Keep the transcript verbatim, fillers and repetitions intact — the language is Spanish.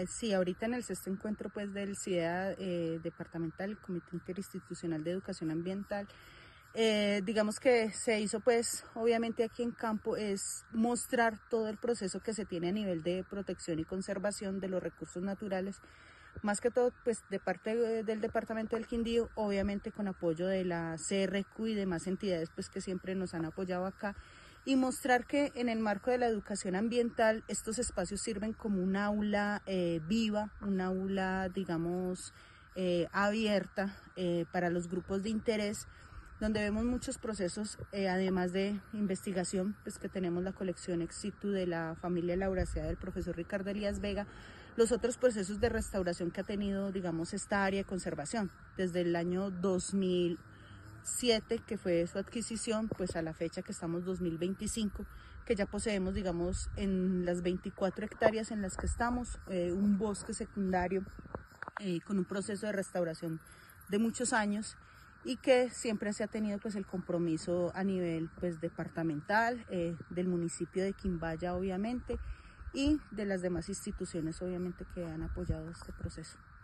sí, ahorita en el sexto encuentro pues del CIDEA eh, departamental, el Comité Interinstitucional de Educación Ambiental, eh, digamos que se hizo pues obviamente aquí en campo es mostrar todo el proceso que se tiene a nivel de protección y conservación de los recursos naturales, más que todo pues de parte de, del departamento del Quindío, obviamente con apoyo de la C R Q y demás entidades pues que siempre nos han apoyado acá, y mostrar que en el marco de la educación ambiental estos espacios sirven como un aula eh, viva, un aula digamos eh, abierta eh, para los grupos de interés, donde vemos muchos procesos, eh, además de investigación, pues que tenemos la colección ex situ de la familia laureada del profesor Ricardo Elías Vega, los otros procesos de restauración que ha tenido, digamos, esta área de conservación, desde el año dos mil siete, que fue su adquisición, pues a la fecha que estamos dos mil veinticinco, que ya poseemos, digamos, en las veinticuatro hectáreas en las que estamos, eh, un bosque secundario eh, con un proceso de restauración de muchos años, y que siempre se ha tenido pues el compromiso a nivel pues departamental, eh, del municipio de Quimbaya obviamente, y de las demás instituciones obviamente que han apoyado este proceso.